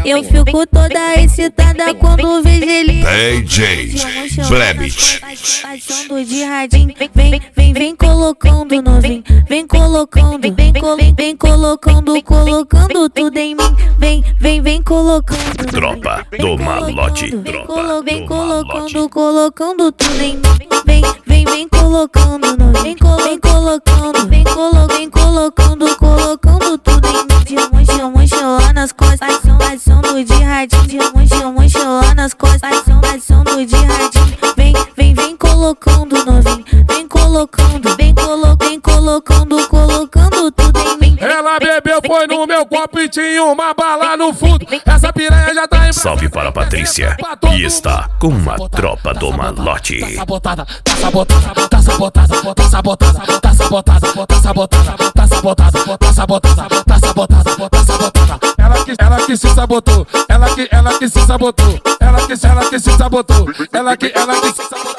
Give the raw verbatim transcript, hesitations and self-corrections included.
Eu fico toda excitada quando vejo ele. D J Blebit. Passando de radinho, vem, vem, vem colocando novinho. Vem colocando, vem, vem, vem colocando, colocando tudo em mim. Vem, vem, vem colocando. Tropa do Malote. Tropa Vem do colocando, Malote. colocando tudo em mim. Vem, vem, vem colocando novinho. Vem, vem colocando, vem, colo, vem colocando, colocando tudo em mim. De mochila, mochila nas costas, passando de radinho. De mochila, mochila nas costas, passando de radinho. Vem, vem, vem colocando novinho. Vem colocando, vem, colo, vem colocando, colocando tudo em mim. Ela bebeu, foi no meu copo e tinha uma bala no fundo. Essa piranha já tá em. Salve para a Patrícia. E está com uma tropa do Malote. Tá sabotada, tá sabotada, tá sabotada, tá sabotada, tá sabotada, tá sabotada, tá sabotada, tá sabotada, tá sabotada, tá sabotada. Ela que, ela que se sabotou, ela que, ela que se sabotou, ela que, ela que se sabotou, ela que, ela que se sabotou.